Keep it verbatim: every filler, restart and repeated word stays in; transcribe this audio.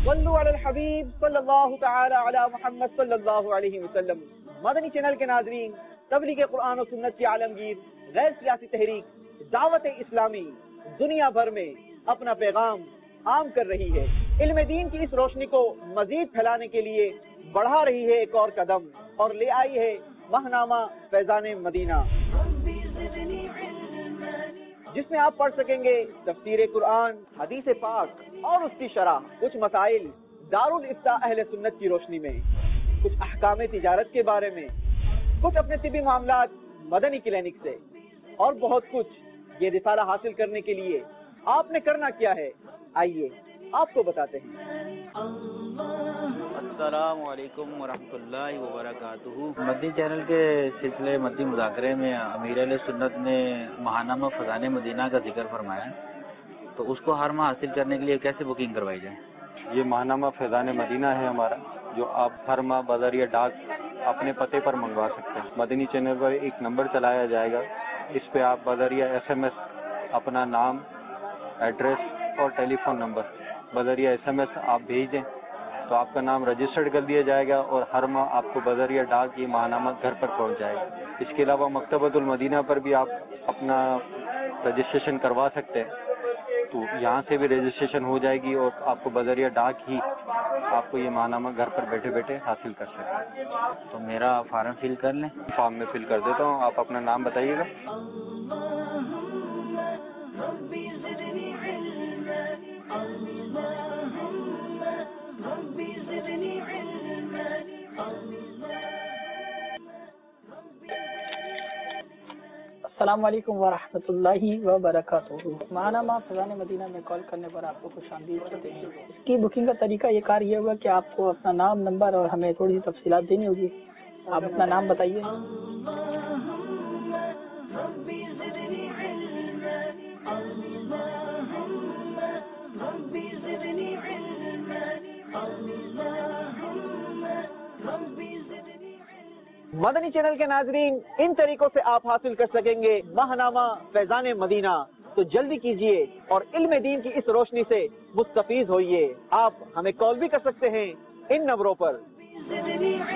صلو علی الحبیب صلی اللہ تعالی علی محمد صلی اللہ علیہ وسلم۔ مدنی چینل کے ناظرین، تبلیغ قرآن و سنت کی عالمگیر غیر سیاسی تحریک دعوت اسلامی دنیا بھر میں اپنا پیغام عام کر رہی ہے۔ علم دین کی اس روشنی کو مزید پھیلانے کے لیے بڑھا رہی ہے ایک اور قدم اور لے آئی ہے ماہنامہ فیضان مدینہ، جس میں آپ پڑھ سکیں گے تفسیر قرآن، حدیث پاک اور اس کی شرح، کچھ مسائل دارالافتاء اہل سنت کی روشنی میں، کچھ احکام تجارت کے بارے میں، کچھ اپنے طبی معاملات مدنی کلینک سے اور بہت کچھ۔ یہ رسالہ حاصل کرنے کے لیے آپ نے کرنا کیا ہے، آئیے آپ کو بتاتے ہیں۔ السلام علیکم ورحمۃ اللہ وبرکاتہ۔ مدنی چینل کے سلسلے مدنی مذاکرے میں امیر اہل سنت نے ماہنامہ فیضان مدینہ کا ذکر فرمایا، تو اس کو ہر ماہ حاصل کرنے کے لیے کیسے بکنگ کروائی جائے؟ یہ ماہنامہ فیضان مدینہ ہے ہمارا، جو آپ ہر ماہ بذریعہ ڈاک اپنے پتے پر منگوا سکتے ہیں۔ مدنی چینل پر ایک نمبر چلایا جائے گا، اس پہ آپ بذریعہ ایس ایم ایس اپنا نام، ایڈریس اور ٹیلی فون نمبر بذریعہ ایس ایم ایس آپ بھیج دیں تو آپ کا نام رجسٹرڈ کر دیا جائے گا اور ہر ماہ آپ کو بذریعہ ڈاک یہ ماہنامہ گھر پر پہنچ جائے گا۔ اس کے علاوہ مکتبۃ المدینہ پر بھی آپ اپنا رجسٹریشن کروا سکتے ہیں، تو یہاں سے بھی رجسٹریشن ہو جائے گی اور آپ کو بذریعہ ڈاک ہی آپ کو یہ ماہنامہ گھر پر بیٹھے بیٹھے حاصل کر سکتے ہیں۔ تو میرا فارم فل کر لیں؟ فارم میں فل کر دیتا ہوں، آپ اپنا نام بتائیے گا۔ السلام علیکم ورحمۃ اللہ وبرکاتہ۔ ماہنامہ فیضان مدینہ میں کال کرنے پر آپ کو خوش آمدید کرتے ہیں۔ اس کی بکنگ کا طریقہ یہ کار یہ ہوگا کہ آپ کو اپنا نام، نمبر اور ہمیں تھوڑی سی تفصیلات دینی ہوگی۔ آپ اپنا نام بتائیے۔ مدنی چینل کے ناظرین، ان طریقوں سے آپ حاصل کر سکیں گے ماہنامہ فیضان مدینہ، تو جلدی کیجئے اور علم دین کی اس روشنی سے مستفیض ہوئیے۔ آپ ہمیں کال بھی کر سکتے ہیں ان نمبروں پر۔